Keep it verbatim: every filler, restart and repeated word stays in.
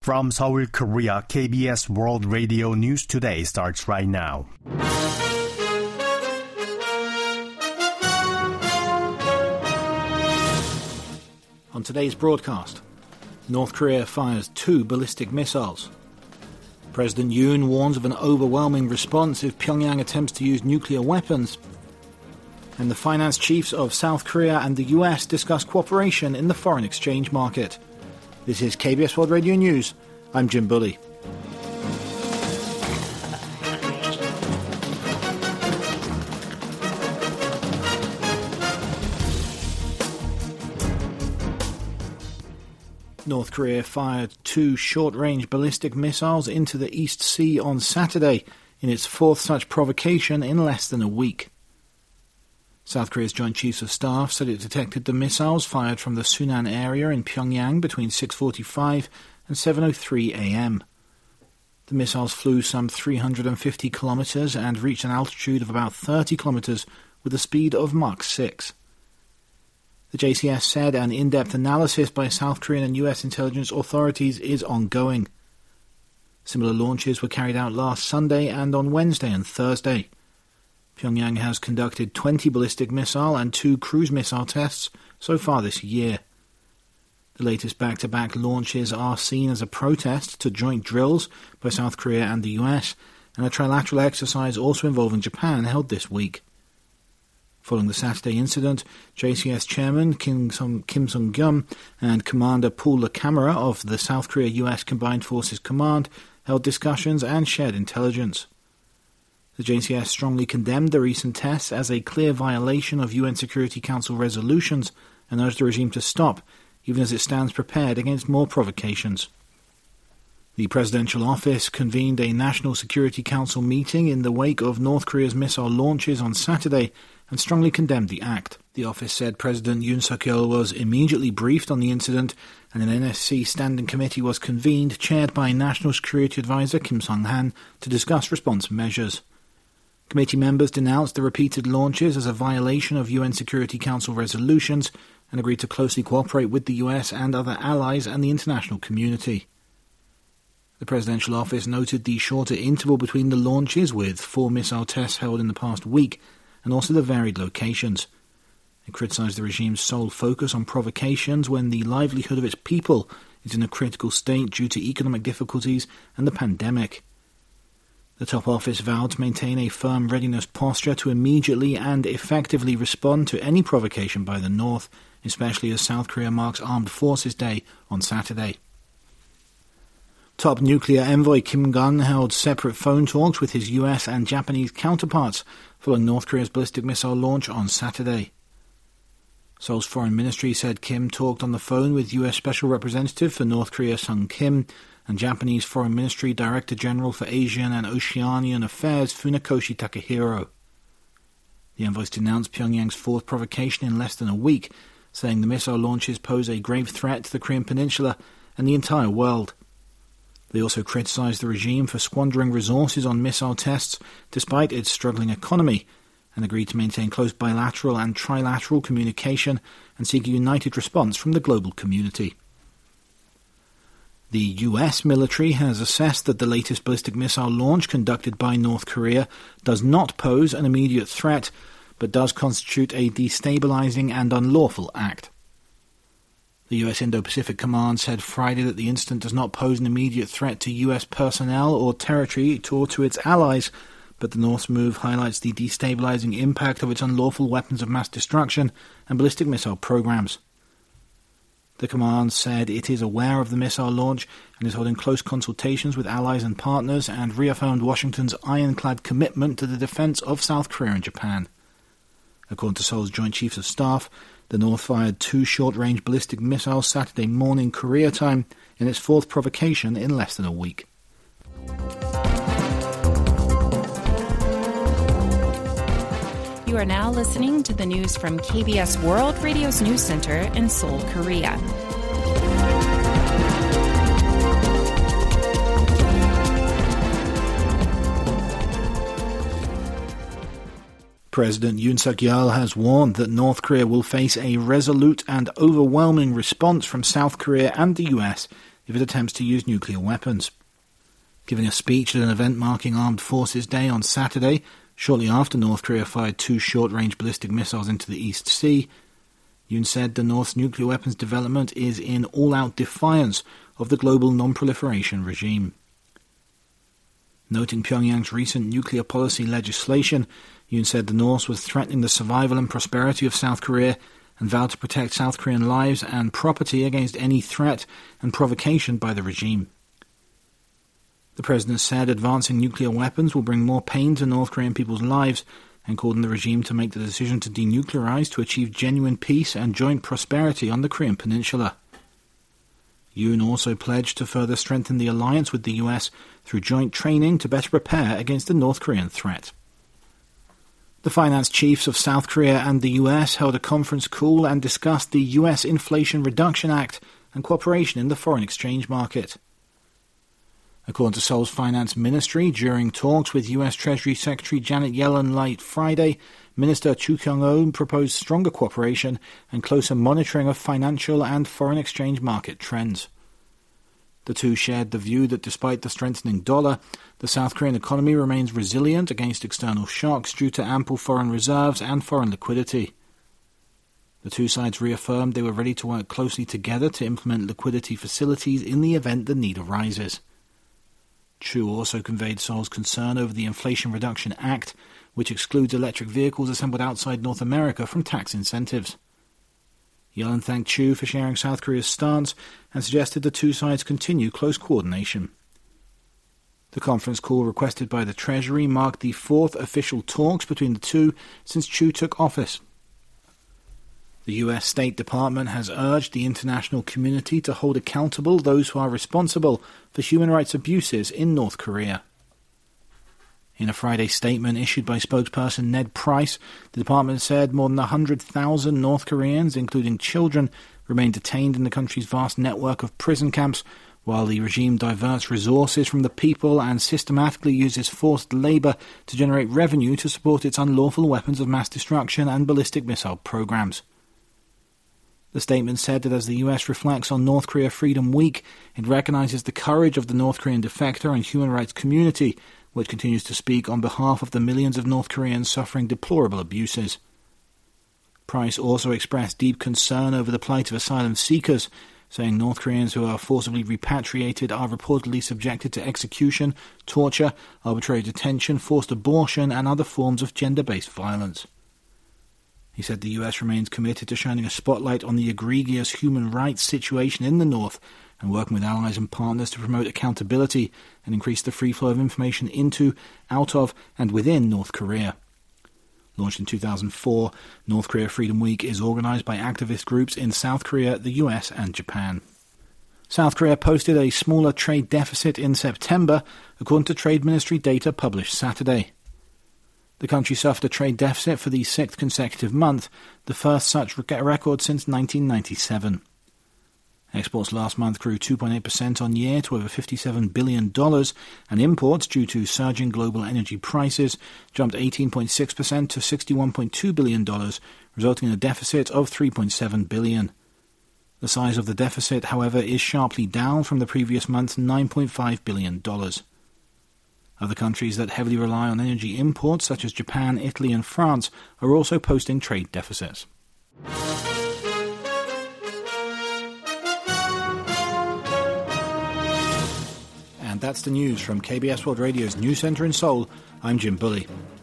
From Seoul, Korea, K B S World Radio News Today starts right now. On today's broadcast, North Korea fires two ballistic missiles. President Yoon warns of an overwhelming response if Pyongyang attempts to use nuclear weapons. And the finance chiefs of South Korea and the U S discuss cooperation in the foreign exchange market. This is K B S World Radio News. I'm Jim Bully. North Korea fired two short-range ballistic missiles into the East Sea on Saturday in its fourth such provocation in less than a week. South Korea's Joint Chiefs of Staff said it detected the missiles fired from the Sunan area in Pyongyang between six forty-five and seven oh three a.m. The missiles flew some three hundred fifty kilometers and reached an altitude of about thirty kilometers with a speed of Mach six. The J C S said an in-depth analysis by South Korean and U S intelligence authorities is ongoing. Similar launches were carried out last Sunday and on Wednesday and Thursday. Pyongyang has conducted twenty ballistic missile and two cruise missile tests so far this year. The latest back-to-back launches are seen as a protest to joint drills by South Korea and the U S, and a trilateral exercise also involving Japan held this week. Following the Saturday incident, J C S Chairman Kim Sung, Kim Sung-gyum and Commander Paul LaCamera of the South Korea-U S Combined Forces Command held discussions and shared intelligence. The J C S strongly condemned the recent tests as a clear violation of U N Security Council resolutions and urged the regime to stop, even as it stands prepared against more provocations. The presidential office convened a National Security Council meeting in the wake of North Korea's missile launches on Saturday and strongly condemned the act. The office said President Yoon Suk-yeol was immediately briefed on the incident and an N S C standing committee was convened, chaired by National Security Advisor Kim Sung-han, to discuss response measures. Committee members denounced the repeated launches as a violation of U N Security Council resolutions and agreed to closely cooperate with the U S and other allies and the international community. The presidential office noted the shorter interval between the launches, with four missile tests held in the past week, and also the varied locations. It criticised the regime's sole focus on provocations when the livelihood of its people is in a critical state due to economic difficulties and the pandemic. The top office vowed to maintain a firm readiness posture to immediately and effectively respond to any provocation by the North, especially as South Korea marks Armed Forces Day on Saturday. Top nuclear envoy Kim Gun held separate phone talks with his U S and Japanese counterparts following North Korea's ballistic missile launch on Saturday. Seoul's foreign ministry said Kim talked on the phone with U S Special Representative for North Korea Sung Kim and Japanese Foreign Ministry Director General for Asian and Oceanian Affairs Funakoshi Takahiro. The envoys denounced Pyongyang's fourth provocation in less than a week, saying the missile launches pose a grave threat to the Korean Peninsula and the entire world. They also criticised the regime for squandering resources on missile tests despite its struggling economy, and agreed to maintain close bilateral and trilateral communication and seek a united response from the global community. The U S military has assessed that the latest ballistic missile launch conducted by North Korea does not pose an immediate threat, but does constitute a destabilizing and unlawful act. The U S Indo-Pacific Command said Friday that the incident does not pose an immediate threat to U S personnel or territory or to its allies, but the North's move highlights the destabilizing impact of its unlawful weapons of mass destruction and ballistic missile programs. The command said it is aware of the missile launch and is holding close consultations with allies and partners, and reaffirmed Washington's ironclad commitment to the defense of South Korea and Japan. According to Seoul's Joint Chiefs of Staff, the North fired two short-range ballistic missiles Saturday morning Korea time in its fourth provocation in less than a week. You are now listening to the news from K B S World Radio's News Center in Seoul, Korea. President Yoon Suk-yeol has warned that North Korea will face a resolute and overwhelming response from South Korea and the U S if it attempts to use nuclear weapons. Giving a speech at an event marking Armed Forces Day on Saturday, shortly after North Korea fired two short-range ballistic missiles into the East Sea, Yoon said the North's nuclear weapons development is in all-out defiance of the global non-proliferation regime. Noting Pyongyang's recent nuclear policy legislation, Yoon said the North was threatening the survival and prosperity of South Korea and vowed to protect South Korean lives and property against any threat and provocation by the regime. The president said advancing nuclear weapons will bring more pain to North Korean people's lives and called on the regime to make the decision to denuclearize to achieve genuine peace and joint prosperity on the Korean peninsula. Yoon also pledged to further strengthen the alliance with the U S through joint training to better prepare against the North Korean threat. The finance chiefs of South Korea and the U S held a conference call and discussed the U S Inflation Reduction Act and cooperation in the foreign exchange market. According to Seoul's finance ministry, during talks with U S Treasury Secretary Janet Yellen late Friday, Minister Chu Kyung-ho proposed stronger cooperation and closer monitoring of financial and foreign exchange market trends. The two shared the view that despite the strengthening dollar, the South Korean economy remains resilient against external shocks due to ample foreign reserves and foreign liquidity. The two sides reaffirmed they were ready to work closely together to implement liquidity facilities in the event the need arises. Chu also conveyed Seoul's concern over the Inflation Reduction Act, which excludes electric vehicles assembled outside North America from tax incentives. Yellen thanked Chu for sharing South Korea's stance and suggested the two sides continue close coordination. The conference call requested by the Treasury marked the fourth official talks between the two since Chu took office. The U S State Department has urged the international community to hold accountable those who are responsible for human rights abuses in North Korea. In a Friday statement issued by spokesperson Ned Price, the department said more than one hundred thousand North Koreans, including children, remain detained in the country's vast network of prison camps, while the regime diverts resources from the people and systematically uses forced labor to generate revenue to support its unlawful weapons of mass destruction and ballistic missile programs. The statement said that as the U S reflects on North Korea Freedom Week, it recognizes the courage of the North Korean defector and human rights community, which continues to speak on behalf of the millions of North Koreans suffering deplorable abuses. Price also expressed deep concern over the plight of asylum seekers, saying North Koreans who are forcibly repatriated are reportedly subjected to execution, torture, arbitrary detention, forced abortion, and other forms of gender-based violence. He said the U S remains committed to shining a spotlight on the egregious human rights situation in the North and working with allies and partners to promote accountability and increase the free flow of information into, out of, and within North Korea. Launched in two thousand four, North Korea Freedom Week is organized by activist groups in South Korea, the U S, and Japan. South Korea posted a smaller trade deficit in September, according to Trade Ministry data published Saturday. The country suffered a trade deficit for the sixth consecutive month, the first such record since nineteen ninety-seven. Exports last month grew two point eight percent on year to over fifty-seven billion dollars, and imports, due to surging global energy prices, jumped eighteen point six percent to sixty-one point two billion dollars, resulting in a deficit of three point seven billion dollars. The size of the deficit, however, is sharply down from the previous month's nine point five billion dollars. Other countries that heavily rely on energy imports, such as Japan, Italy, and France, are also posting trade deficits. And that's the news from K B S World Radio's News Centre in Seoul. I'm Jim Bully.